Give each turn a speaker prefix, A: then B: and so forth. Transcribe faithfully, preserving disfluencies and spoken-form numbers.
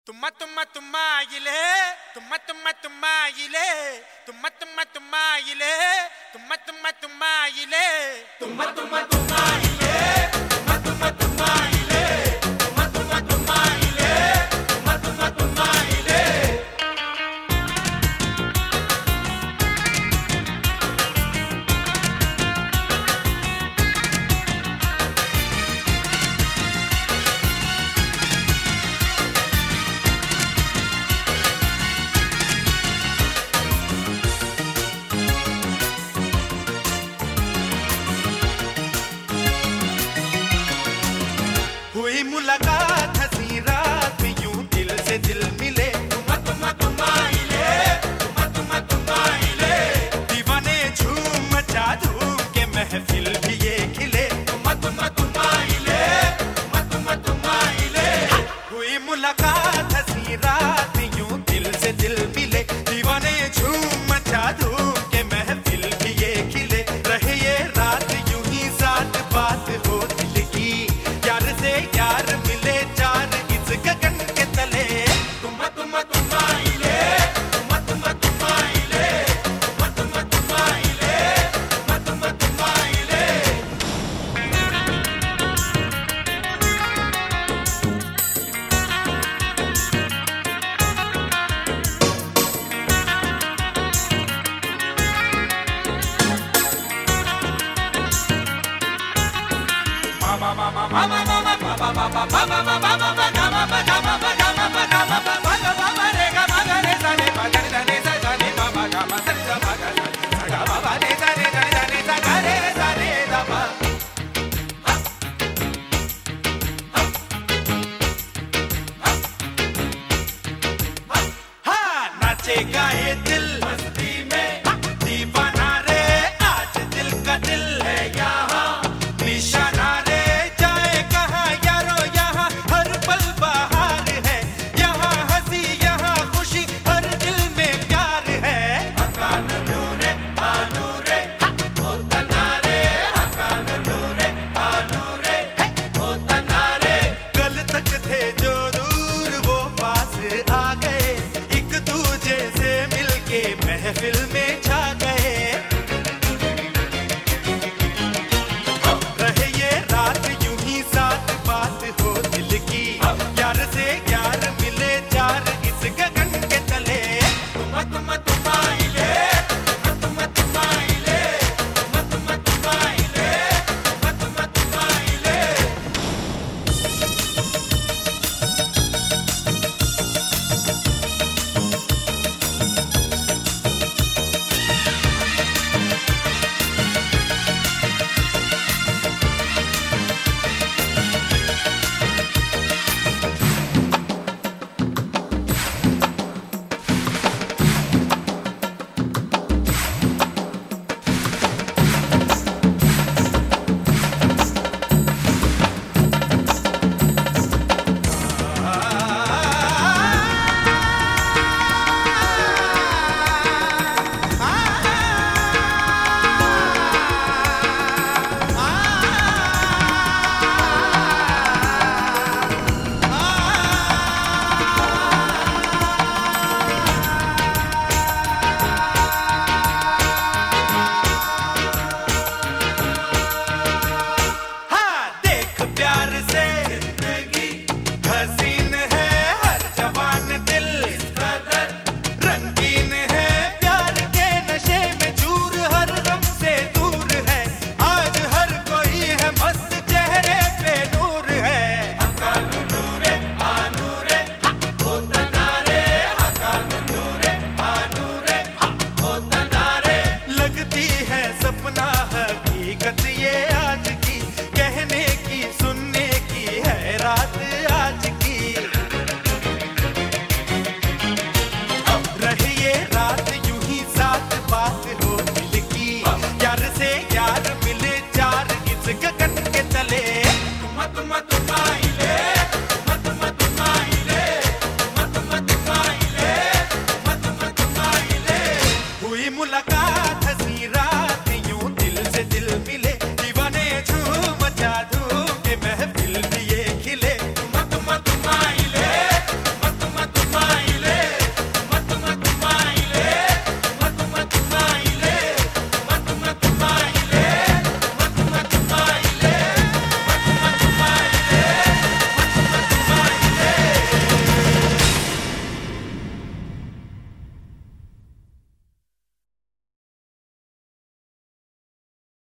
A: तुम्मा तुम्मा तुम्मा इले तुम्मा तुम्मा तुम्मा इले तुम्मा तुम्मा तुम्मा इले तुम्मा तुम्मा तुम्मा इले तुम्मा तुम्मा तुम्मा इले तुम्मा तुम्मा तुम्मा इले तुम्मा तुम्मा तुम्मा इले तुम्मा तुम्मा तुम्मा इले हुई मुलाकात हंसी रात में यूं दिल से दिल मिले तुम्मा तुम्मा तुम्मा इले तुम्मा तुम्मा तुम्मा इले दीवाने झूम मचा धूम के महफिल भी ये खिले तुम्मा तुम्मा तुम्मा इले तुम्मा तुम्मा तुम्मा इले हुई मुलाकात हंसी रात में यूं दिल से दिल मिले दीवाने झूम मचा धूम